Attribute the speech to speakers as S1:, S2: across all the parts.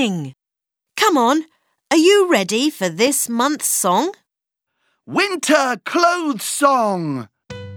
S1: sing. Come on, are you ready for this month's song?
S2: Winter Clothes Song!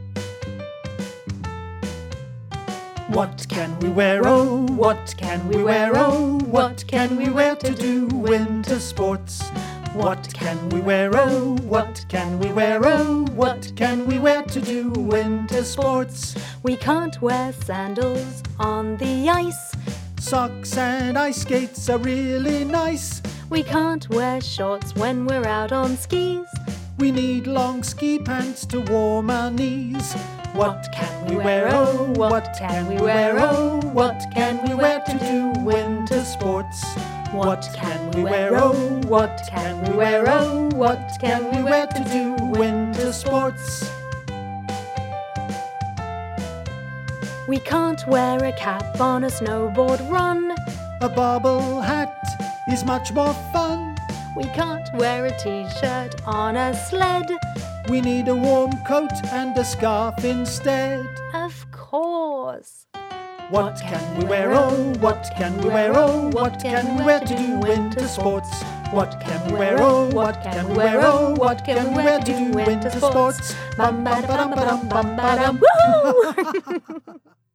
S3: What can we wear, oh, what can we wear, oh, what can we wear to do winter sports? What can we wear, oh, what can we wear, oh, what can we wear to do winter sports?
S4: We can't wear sandals on the ice.
S3: Socks and ice skates are really nice.
S4: We can't wear shorts when we're out on skis.
S3: We need long ski pants to warm our knees. What can we wear, oh, what can we wear, oh, what can we wear to do winter sports? What can we wear, oh, what can we wear, oh, what can we wear to do winter sports?
S4: We can't wear a cap on a snowboard run.
S3: A bobble hat is much more fun.
S4: We can't wear a t-shirt on a sled.
S3: We need a warm coat and a scarf instead.
S4: Of course.
S3: What can we wear, oh, what can we wear, oh, what can we wear to do winter sports? What can we wear, oh, what can we wear, oh, what can we wear to do winter sports? Bum ba dum ba dum bum ba dum. Woohoo!